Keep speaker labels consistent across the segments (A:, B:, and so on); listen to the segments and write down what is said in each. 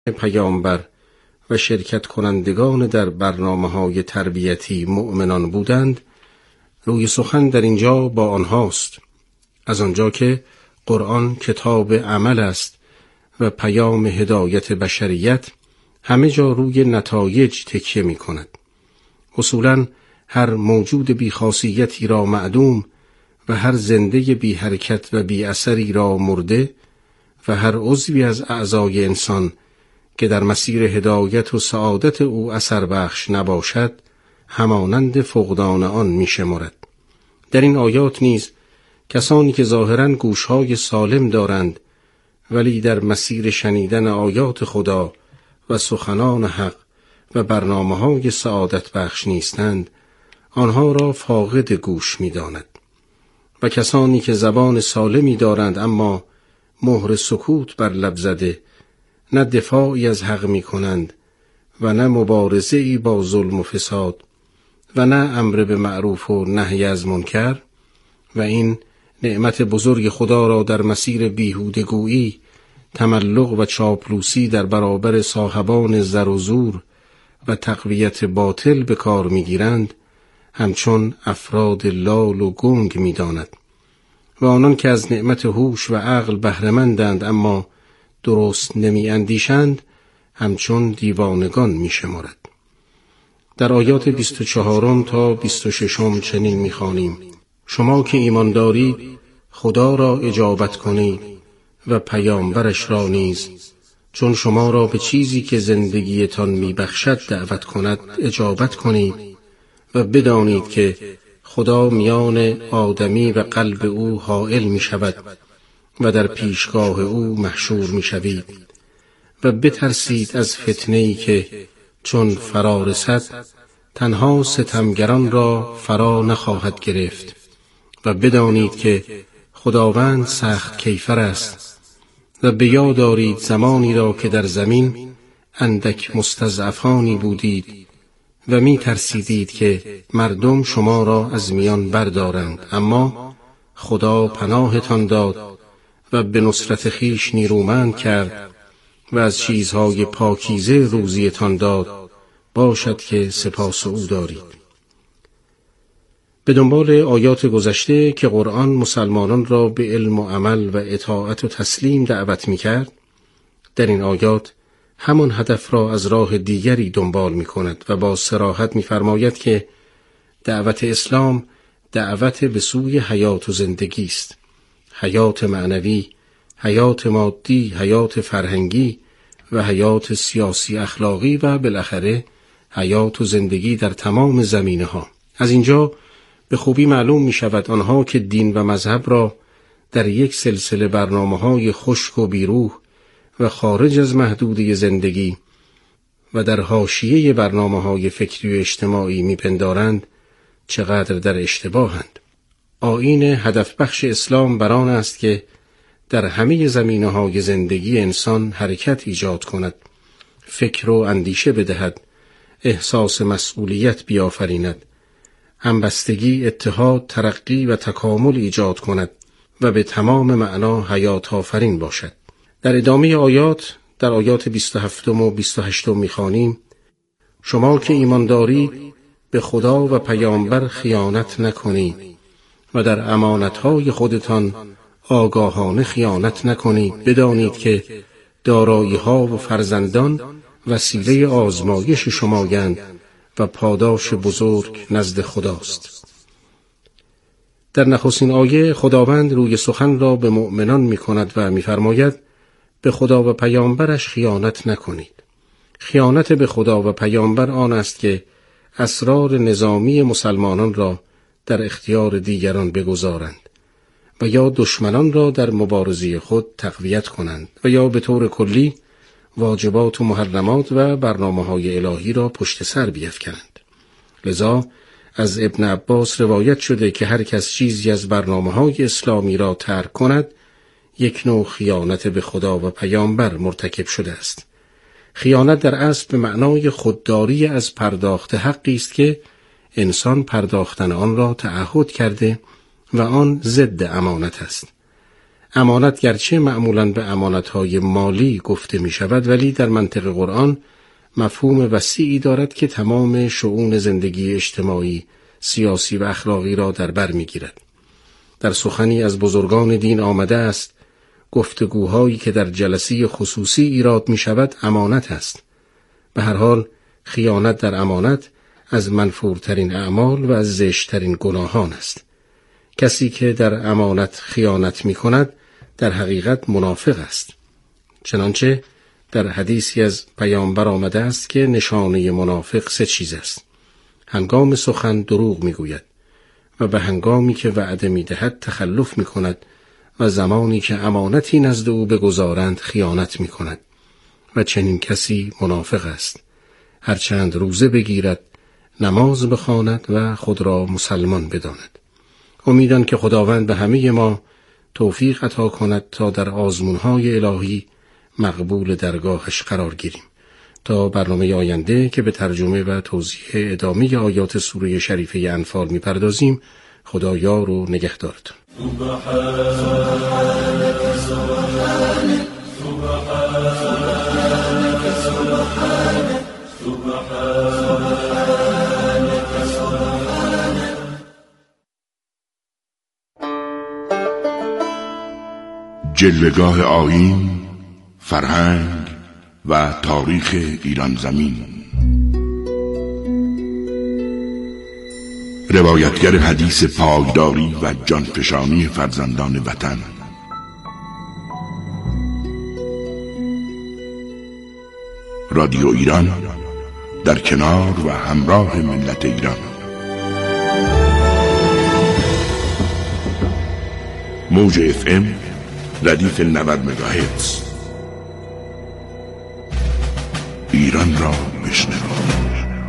A: پیامبر و شرکت کنندگان در برنامه‌های تربیتی مؤمنان بودند، روی سخن در اینجا با آنهاست، از آنجا که قرآن کتاب عمل است و پیام هدایت بشریت همه جا روی نتایج تکیه می کند. اصولاً هر موجود بی خاصیتی را معدوم و هر زنده بی حرکت و بی اثری را مرده و هر عضوی از اعضای انسان که در مسیر هدایت و سعادت او اثر بخش نباشد همانند فقدان آن می شمارد. در این آیات نیز کسانی که ظاهراً گوشهای سالم دارند ولی در مسیر شنیدن آیات خدا و سخنان حق و برنامه‌های سعادت بخش نیستند، آنها را فاقد گوش می داند. و کسانی که زبان سالمی دارند اما مهر سکوت بر لب زده، نه دفاعی از حق می کنند و نه مبارزه‌ای با ظلم و فساد و نه امر به معروف و نهی از منکر و این نعمت بزرگ خدا را در مسیر بیهودگویی، تملق و چاپلوسی در برابر صاحبان زر و زور و تقویت باطل به کار می گیرند، همچون افراد لال و گنگ می داند. و آنان که از نعمت هوش و عقل بهره‌مندند اما درست نمی اندیشند، همچون دیوانگان می شمارد. در آیات 24 تا 26 چنین می خوانیم: شما که ایمان دارید خدا را اجابت کنید و پیامبرش را نیز، چون شما را به چیزی که زندگیتان می بخشد دعوت کند اجابت کنید و بدانید که خدا میان آدمی و قلب او حائل می شود و در پیشگاه او محشور می شوید و بترسید از فتنه‌ای که چون فرا رسد تنها ستمگران را فرا نخواهد گرفت و بدانید که خداوند سخت کیفر است و به یاد دارید زمانی را که در زمین اندک مستضعفانی بودید و می ترسیدید که مردم شما را از میان بردارند، اما خدا پناهتان داد و به نصرت خویش نیرومند کرد و از چیزهای پاکیزه روزیتان داد، باشد که سپاس او دارید. به دنبال آیات گذشته که قرآن مسلمانان را به علم و عمل و اطاعت و تسلیم دعوت می کرد، در این آیات همان هدف را از راه دیگری دنبال می کند و با صراحت می فرماید که دعوت اسلام دعوت به سوی حیات و زندگی است. حیات معنوی، حیات مادی، حیات فرهنگی و حیات سیاسی اخلاقی و بالاخره حیات و زندگی در تمام زمینه ها. از اینجا به خوبی معلوم می شود آنها که دین و مذهب را در یک سلسله برنامه‌های خشک و بیروح و خارج از محدوده زندگی و در حاشیه برنامه‌های فکری و اجتماعی می‌پندارند چقدر در اشتباهند. آیین هدف بخش اسلام بر آن است که در همه زمینه‌های زندگی انسان حرکت ایجاد کند، فکر و اندیشه بدهد، احساس مسئولیت بیافریند، همبستگی، اتحاد، ترقی و تکامل ایجاد کند و به تمام معنا حیات آفرین باشد. در ادامه آیات، در آیات 27 و 28 می‌خوانیم: شما که ایمان دارید به خدا و پیامبر خیانت نکنید و در امانت‌های خودتان آگاهانه خیانت نکنید. بدانید که دارایی‌ها و فرزندان وسیله آزمایش شمایند و پاداش بزرگ نزد خداست. در نخستین آیه خداوند روی سخن را به مؤمنان می‌کند و می‌فرماید به خدا و پیامبرش خیانت نکنید. خیانت به خدا و پیامبر آن است که اسرار نظامی مسلمانان را در اختیار دیگران بگذارند و یا دشمنان را در مبارزه خود تقویت کنند و یا به طور کلی واجبات و محرمات و برنامه‌های الهی را پشت سر بیفکنند. لذا از ابن عباس روایت شده که هر کس چیزی از برنامه‌های اسلامی را ترک کند یک نوع خیانت به خدا و پیامبر مرتکب شده است. خیانت در اصل به معنای خودداری از پرداخت حقی است که انسان پرداختن آن را تعهد کرده و آن ضد امانت است. امانت گرچه معمولاً به امانت‌های مالی گفته می شود، ولی در منطق قرآن مفهوم وسیعی دارد که تمام شؤون زندگی اجتماعی، سیاسی و اخلاقی را در بر می گیرد. در سخنی از بزرگان دین آمده است گفتگوهایی که در جلسه خصوصی ایراد می شود امانت است. به هر حال خیانت در امانت از منفورترین اعمال و از زشترین گناهان است. کسی که در امانت خیانت می کند در حقیقت منافق است. چنانچه در حدیثی از پیامبر آمده است که نشانه منافق 3 چیز است: هنگام سخن دروغ می گوید و به هنگامی که وعده می دهد تخلف می کند و زمانی که امانتی نزد او بگذارند خیانت می کند و چنین کسی منافق است. هرچند روزه بگیرد، نماز بخواند و خود را مسلمان بداند. امیدم که خداوند به همه ما توفیق عطا کند تا در آزمونهای الهی مقبول درگاهش قرار گیریم. تا برنامه آینده که به ترجمه و توضیح ادامه آیات سوره شریفه انفال می‌پردازیم، خدا یار و نگهدارتون.
B: جلوه‌گاه آیین، فرهنگ و تاریخ ایران زمین. روایتگر حدیث پایداری و جانفشانی فرزندان وطن. رادیو ایران در کنار و همراه ملت ایران. موج FM ردیف 90 مگاهرتز. ایران را بشنوید.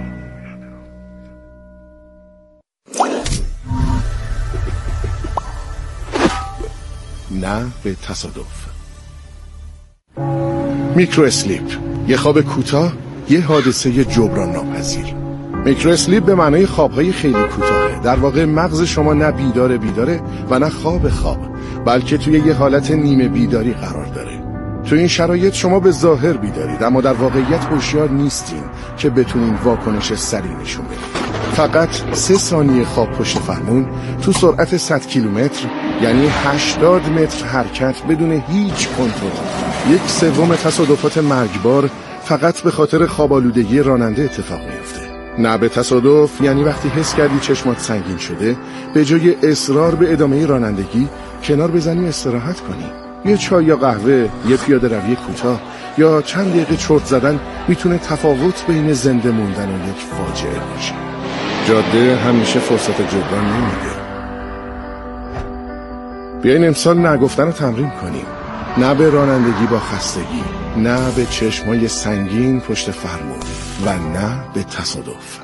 C: نه به تصادف. میکرو اسلیپ، یه خواب کوتاه، یه حادثه جبران ناپذیر. میکرو اسلیپ به معنای خوابهای خیلی کوتاهه. در واقع مغز شما نه بیداره و نه خواب، بلکه توی یه حالت نیمه بیداری قرار داره. تو این شرایط شما به ظاهر بیدارید، اما در واقعیت هوشیار نیستین که بتونین واکنش سریع نشون بدید. فقط 3 ثانیه خواب پشت فرمون تو سرعت 100 کیلومتر، یعنی 80 متر حرکت بدون هیچ کنترل. 1/3 تصادفات مرگبار فقط به خاطر خواب‌آلودگی راننده اتفاق میفته. نه به تصادف یعنی وقتی حس کردی چشمات سنگین شده، به جای اصرار به ادامه رانندگی کنار بزنی استراحت کنی. یه چای یا قهوه، یه پیاده روی کوتاه یا چند دقیقه چرت زدن میتونه تفاوت بین زنده موندن و یک فاجعه باشه. جاده همیشه فرصت جبران نمیده. بیاین امسال نگفتن رو تمرین کنیم. نه به رانندگی با خستگی، نه به چشمای سنگین پشت فرمون و نه به تصادف.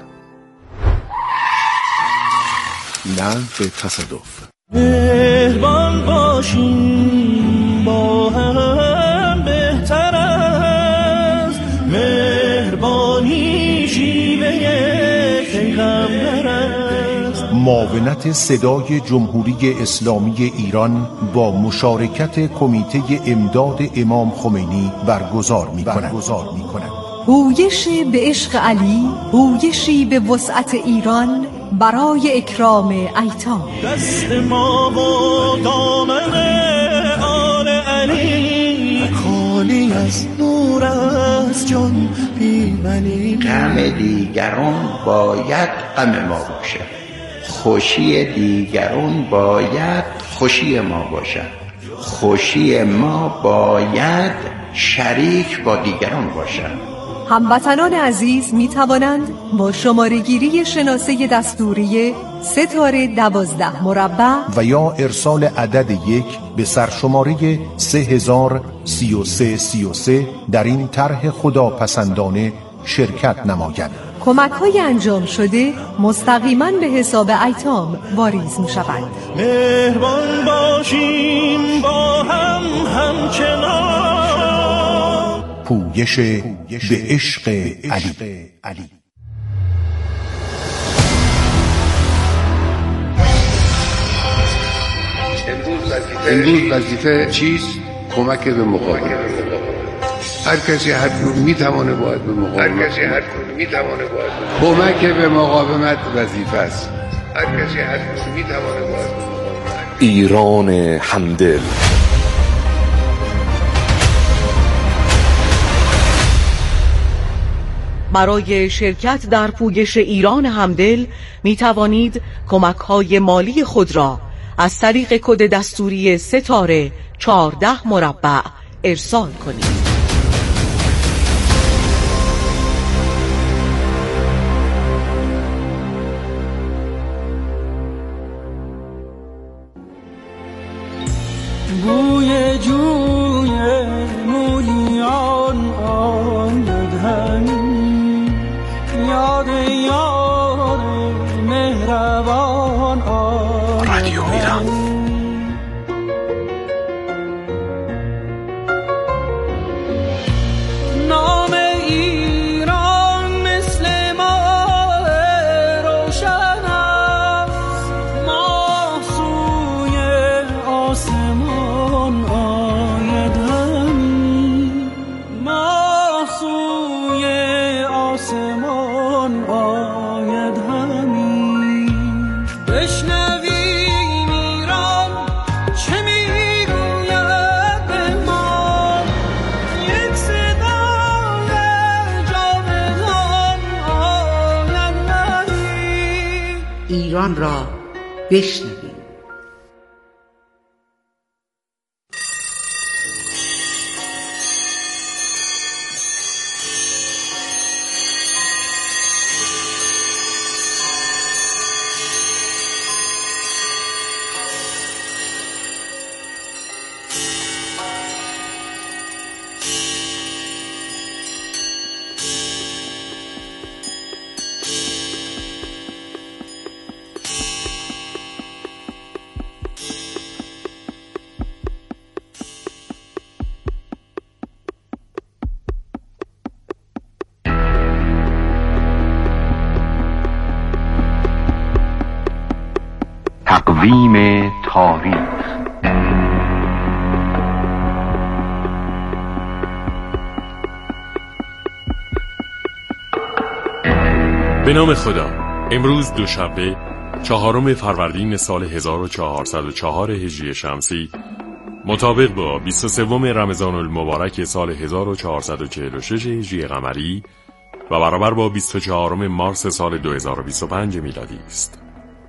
C: نه به تصادف.
D: مهربان باشیم با هم بهتر است. مهربانی شیوه پیغمبر است.
E: معاونت صدای جمهوری اسلامی ایران با مشارکت کمیته امداد امام خمینی برگزار می‌کند.
F: هویش به عشق علی، هویشی به وسعت ایران برای اکرام ایتام.
D: دست ما و دامن آل علی، خالی از نور از جان پیمانی.
G: غم دیگران باید غم ما باشه، خوشی دیگران باید خوشی ما باشد، خوشی ما باید شریک با دیگران باشد.
F: هموطنان عزیز می توانند با شماره گیری شناسه دستوری 3-12 مربع
E: و یا ارسال عدد 1 به سرشماره 303333 در این طرح خداپسندانه شرکت نمایند.
F: کمک‌های انجام شده مستقیما به حساب ایتام واریز می شود.
D: مهربان باشیم با هم همچنان.
E: پویش به عشق علی.
H: امروز امروز وظیفه چیست؟ کمک به مقاومت. هر کسی هر جور میتونه باید به مقاومت. کمک به مقاومت وظیفه است. هر کسی هر جور میتونه باید به مقاومت.
I: ایران همدل.
J: برای شرکت در پویش ایران همدل می توانید کمک‌های مالی خود را از طریق کد دستوری ستاره 14 مربع ارسال کنید.
D: بوی جوی مولیان آمد همی، یاد یاد مهربان آمد.
I: رادیو ایران.
D: نام ایران مثل ماه روشن است، ماه سوی آسمان آید همی، ماه سوی آسمان آید همی. بشنویم ایران چه میگوید به ما، یک صدای جاودان آید همی.
K: ایران را بشنویم.
I: تقویم تاریخ.
L: به نام خدا. امروز دوشنبه 4 فروردین سال 1404 هجری شمسی، مطابق با 23 رمضان المبارک سال 1446 هجری قمری و برابر با 24 مارس سال 2025 میلادی است.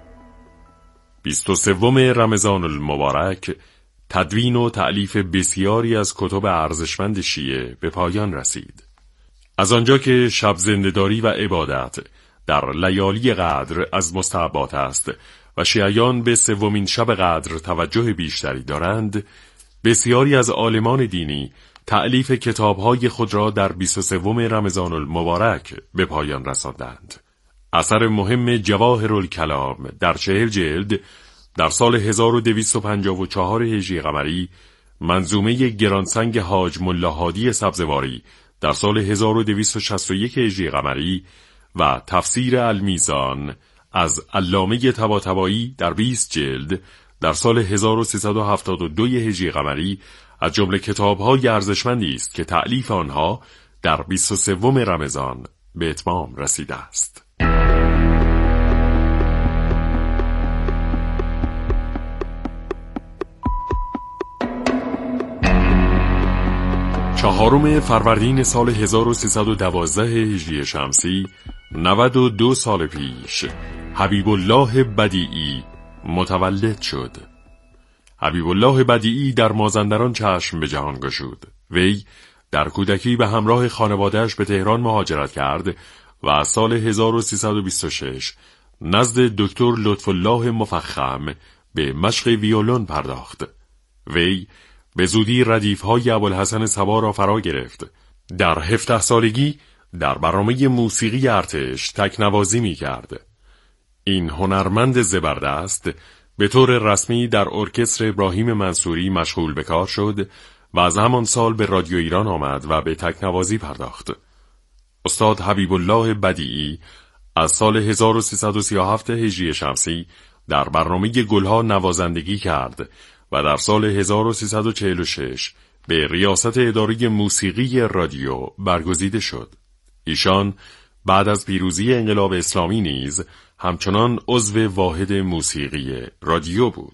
L: 23 رمضان المبارک تدوین و تألیف بسیاری از کتب ارزشمند شیعه به پایان رسید. از آنجا که شب زنده‌داری و عبادت در لیالی قدر از مستحبات است و شیعیان به سومین شب قدر توجه بیشتری دارند، بسیاری از عالمان دینی تألیف کتاب‌های خود را در 23 رمضان المبارک به پایان رساندند. اثر مهم جواهرالکلام در 40 جلد در سال 1254 هجری قمری، منظومه گرانسنگ حاج ملا هادی سبزواری در سال 1261 هجری قمری و تفسیر المیزان از علامه طباطبایی در 20 جلد در سال 1372 هجری قمری از جمله کتاب‌های ارزشمندی است که تألیف آنها در 23 رمضان به اتمام رسیده است. 4 فروردین سال 1312 هجری شمسی، 92 سال پیش، حبیب الله بدیعی متولد شد. حبیب الله بدیعی در مازندران چشم به جهان گشود. وی در کودکی به همراه خانواده‌اش به تهران مهاجرت کرد و از سال 1326 نزد دکتر لطف‌الله مفخم به مشق ویولون پرداخت. وی به زودی ردیف‌های ابوالحسن صبا را فرا گرفت. در 17 سالگی در برنامه موسیقی ارتش تکنوازی می‌کرد. این هنرمند زبردست به طور رسمی در ارکستر ابراهیم منصوری مشغول به کار شد و از همان سال به رادیو ایران آمد و به تکنوازی پرداخت. استاد حبیب الله بدیعی از سال 1337 هجری شمسی در برنامه گلها نوازندگی کرد و در سال 1346 به ریاست اداره موسیقی رادیو برگزیده شد. ایشان بعد از پیروزی انقلاب اسلامی نیز همچنان عضو واحد موسیقی رادیو بود.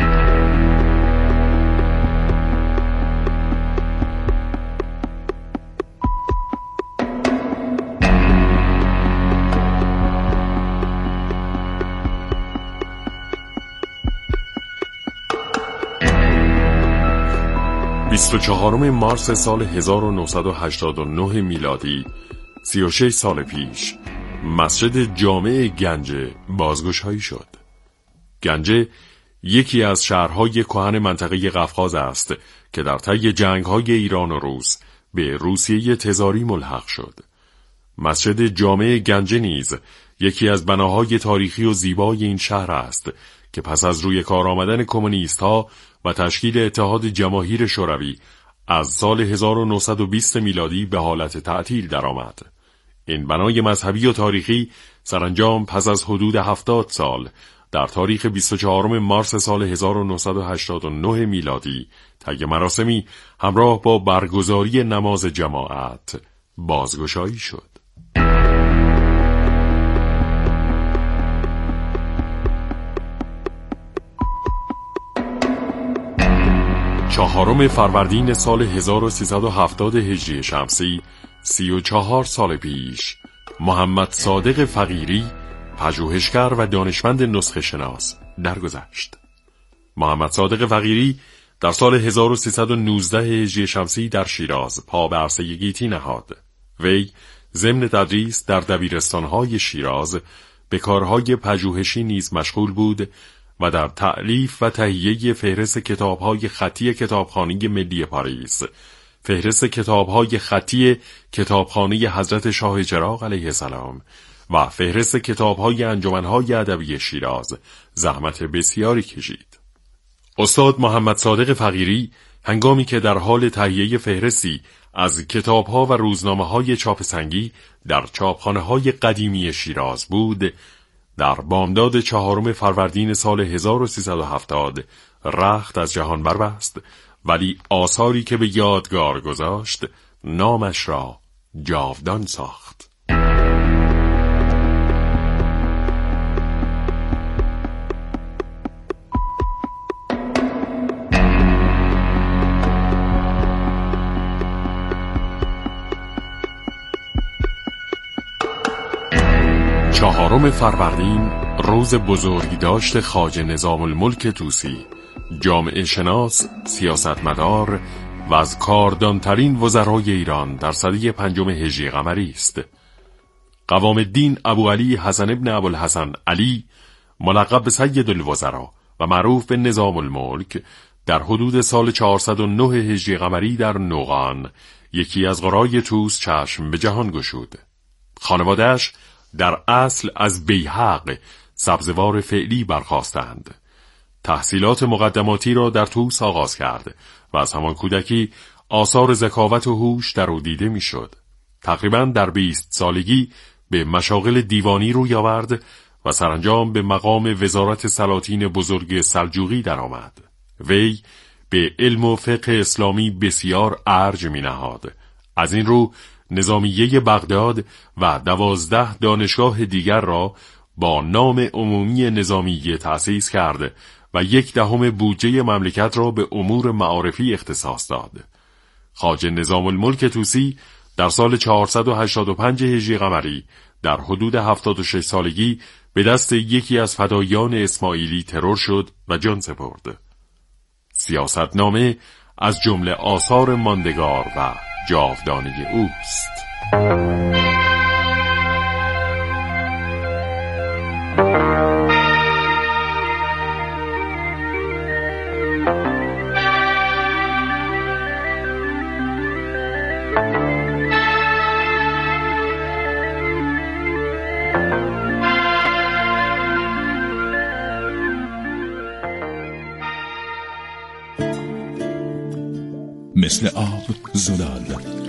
L: بیست و چهارم مارس سال 1989 میلادی، 36 سال پیش، مسجد جامع گنجه بازگشایی شد. گنجه یکی از شهرهای کهن منطقه قفقاز است که در طی جنگ‌های ایران و روس به روسیه تزاری ملحق شد. مسجد جامع گنجه نیز یکی از بناهای تاریخی و زیبای این شهر است که پس از روی کار آمدن کمونیست‌ها و تشکیل اتحاد جماهیر شوروی از سال 1920 میلادی به حالت تعطیل درآمد. این بنای مذهبی و تاریخی سرانجام پس از حدود 70 سال در تاریخ 24 مارس سال 1989 میلادی طی مراسمی همراه با برگزاری نماز جماعت بازگشایی شد. چهارم فروردین سال 1370 هجری شمسی، 34 سال پیش، محمد صادق فقیری، پژوهشگر و دانشمند نسخه شناس درگذشت. محمد صادق فقیری در سال 1319 هجری شمسی در شیراز پا به عرصه گیتی نهاد. وی ضمن تدریس در دبیرستان‌های شیراز به کارهای پژوهشی نیز مشغول بود و در تألیف و تهیه فهرست کتاب‌های خطی کتابخانه ملی پاریس، فهرست کتاب‌های خطی کتابخانه حضرت شاه چراغ علیه السلام و فهرست کتاب‌های انجمن‌های ادبی شیراز زحمت بسیاری کشید. استاد محمد صادق فقیری هنگامی که در حال تهیه فهرستی از کتاب‌ها و روزنامه‌های چاپ سنگی در چاپخانه‌های قدیمی شیراز بود، در بامداد 4 فروردین سال 1370 رخت از جهان بربست، ولی آثاری که به یادگار گذاشت نامش را جاودان ساخت. چهارم فروردین روز بزرگی داشت خواجه نظام الملک طوسی، جامعه شناس، سیاستمدار و از کاردانترین وزرای ایران در سده 5 هجری قمری است. قوام الدین ابوعلی حسن ابن ابوالحسن علی، ملقب به سید الوزراء و معروف به نظام الملک، در حدود سال 409 هجری قمری در نوقان، یکی از قرای طوس، چشم به جهان گشود. خانواده‌اش در اصل از بیهق، سبزوار فعلی، برخاستند. تحصیلات مقدماتی را در طوس آغاز کرد و از همان کودکی آثار ذکاوت و هوش در او دیده میشد. تقریباً در 20 سالگی به مشاغل دیوانی روی آورد و سرانجام به مقام وزارت سلاطین بزرگ سلجوقی درآمد. وی به علم و فقه اسلامی بسیار ارج می‌نهاد. از این رو نظامیه بغداد و 12 دانشگاه دیگر را با نام عمومی نظامیه تأسیس کرد و 1/10 بودجه مملکت را به امور معارفی اختصاص داد. خواجه نظام الملک طوسی در سال 485 هجری قمری در حدود 76 سالگی به دست یکی از فدایان اسماعیلی ترور شد و جان سپرد. سیاستنامه از جمله آثار ماندگار و جاودانه اوست.
M: مثل آب زلال،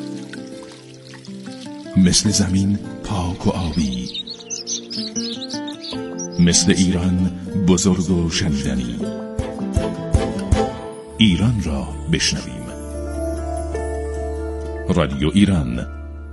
M: مثل زمین پاک و آبی، مثل ایران بزرگ و شنیدنی. ایران را بشنویم. رادیو ایران.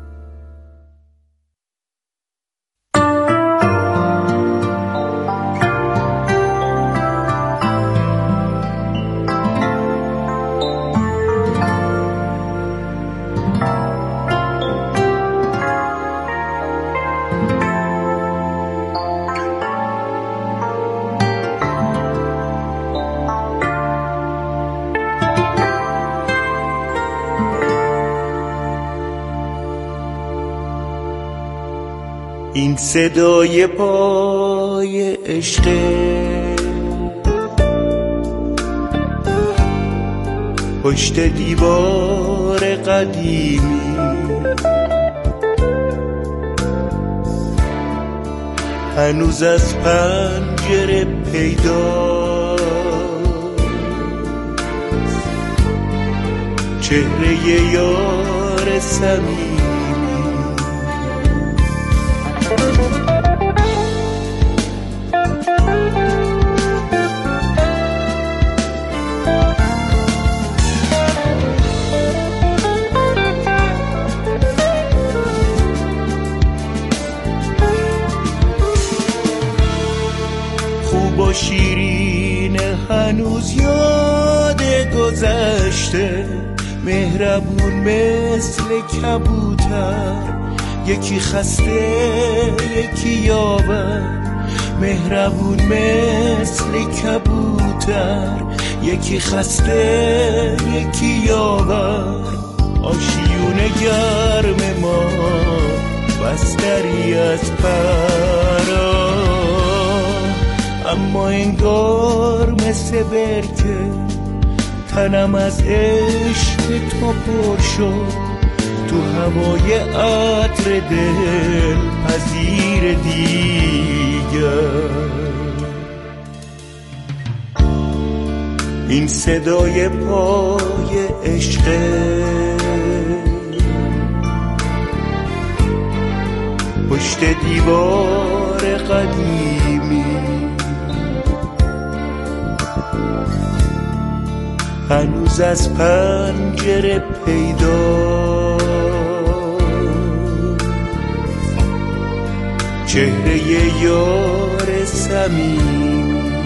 N: این صدای پای عشق پشت دیوار قدیمی، هنوز از پنجره پیداست چهره یار صمیمی. خوب و شیرین هنوز یاد گذشته، مهربون مثل کبوتر، یکی خسته یکی یاور، مهربون مثل کبوتر، یکی خسته یکی یاور. آشیون گرم ما بستری از پرا، اما انگار مثل برکه تنم از عشق تو پر شد، تو هوای عطر دل پذیر دیگر. این صدای پای عشق پشت دیوار قدیمی، هنوز از پنجره پیداست چهره یار صمیمی.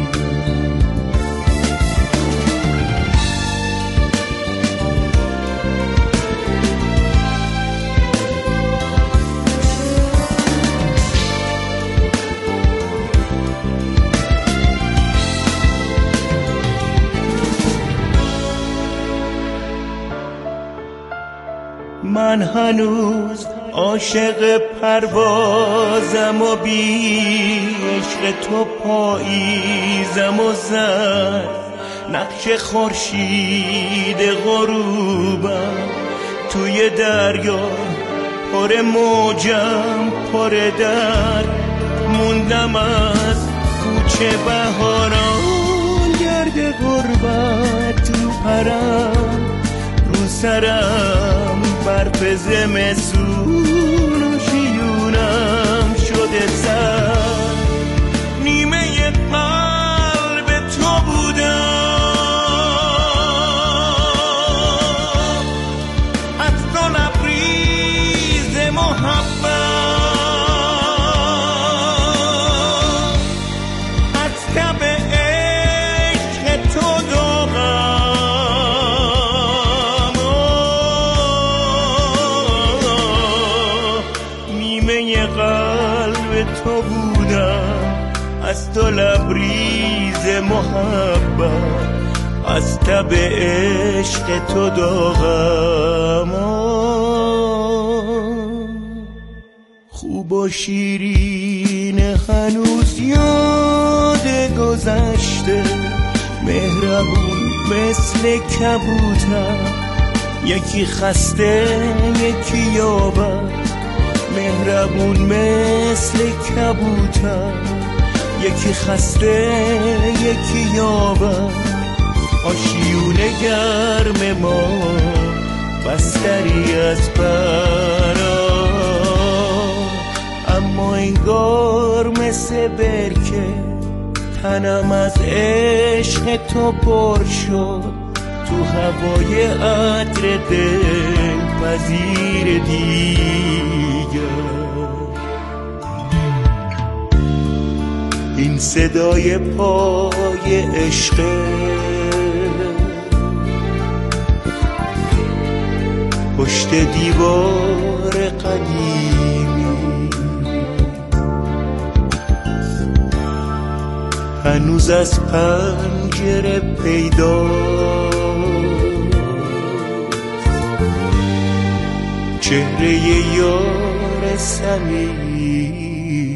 N: من هنوز عاشق پروازم و بی عشق تو پاییزم و زد نقش خورشید غروبم توی دریا، پر موجم پر درد، موندم از کوچه بهاران، گرد غربت تو پرم، رو سرم برف زمستون و شیونم شده سر، نیمه قلب تو بودم، از تو لبریز محبت، از تب عشق تو داغم، قلب تو بودم، از تو لبریز محبت، از تب عشق تو داغم. خوب و شیرین هنوز یاد گذشته، مهربون مثل کبوتر، یکی خسته یکی یاور، مهربون مثل کبوتر، یکی خسته یکی یاور. آشیون گرم ما بستری از پرا، اما انگار مثل برکه تنم از عشق تو پر شد، تو هوای عطر دلپذیر دیگر. این صدای پای عشق پشت دیوار قدیمی هنوز از پنجره پیداست، چهره یار صمیمی.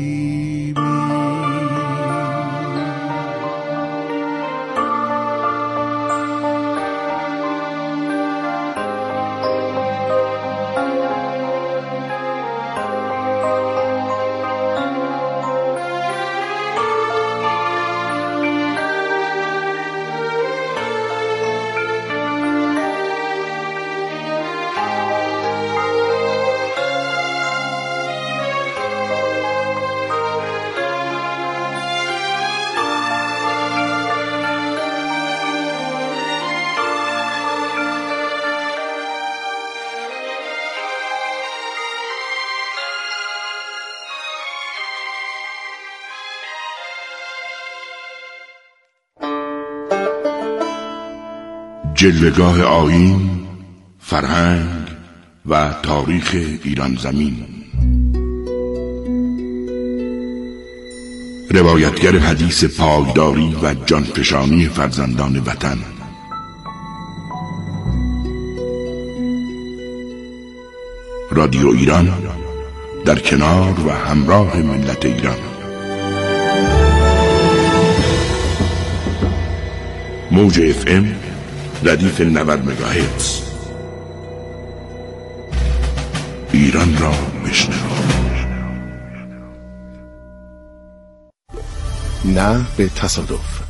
B: جلوه‌گاه آیین، فرهنگ و تاریخ ایران زمین. روایتگر حدیث پایداری و جانفشانی فرزندان وطن. رادیو ایران در کنار و همراه ملت ایران. موج FM ردیف 90 مگاهرتز. ایران را بشنو.
C: نه به تصادف.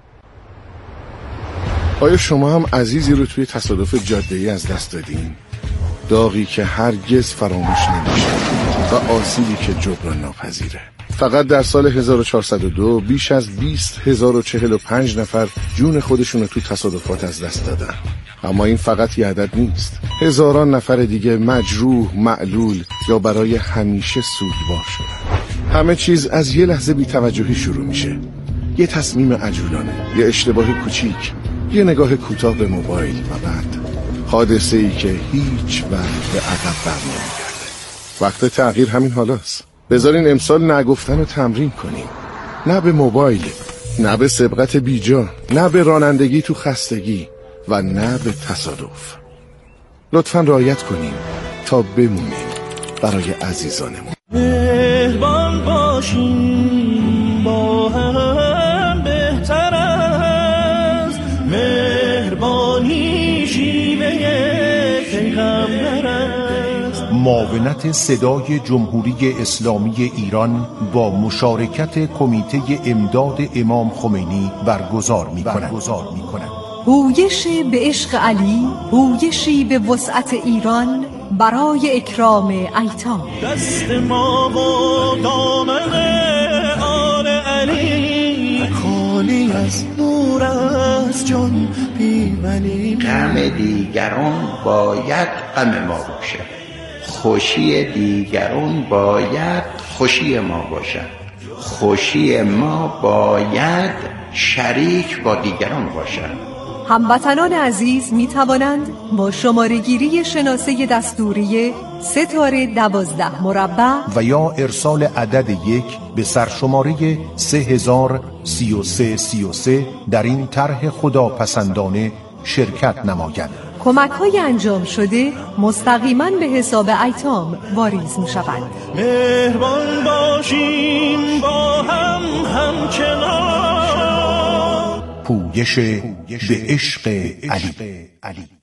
C: آیا شما هم عزیزی رو توی تصادف جاده‌ای از دست دادین؟ داغی که هرگز فراموش نمیشه و آسیبی که جبران ناپذیره. فقط در سال 1402 بیش از 20,045 نفر جون خودشون رو تو تصادفات از دست دادن. اما این فقط یه عدد نیست. هزاران نفر دیگه مجروح، معلول یا برای همیشه سوگوار شدن. همه چیز از یه لحظه بی‌توجهی شروع میشه. یه تصمیم عجولانه، یه اشتباه کوچیک، یه نگاه کوتاه به موبایل و بعد حادثه‌ای که هیچ وقت به عقب برنمیگرده. وقت تغییر همین حالاست. بذارین امسال نگفتن رو تمرین کنیم. نه به موبایل، نه به سبقت بیجا، نه به رانندگی تو خستگی و نه به تصادف. لطفاً رعایت کنیم تا بمونیم برای عزیزانمون.
N: مهربان باشیم با هم بهتر است، مهربانی شیوه پیغمبر است.
E: معاونت صدای جمهوری اسلامی ایران با مشارکت کمیته امداد امام خمینی برگزار می‌کند.
F: هویش به عشق علی، هویشی به وسعت ایران برای اکرام ایتام.
N: دست ما و دامن آل علی، خالی از نور از جان بی‌منی.
G: غم دیگران باید غم ما باشه، خوشی دیگران باید خوشی ما باشد، خوشی ما باید شریک با دیگران باشد.
F: هموطنان عزیز می توانند با شماره‌گیری شناسه دستوری 3-12 مربع
E: و یا ارسال عدد 1 به سرشماره 303333 در این طرح خداپسندانه شرکت نمایند.
F: کمک‌های انجام شده مستقیما به حساب ایتام واریز می‌شوند.
N: مهربان باشیم با هم همچنان.
E: پویش به عشق علی.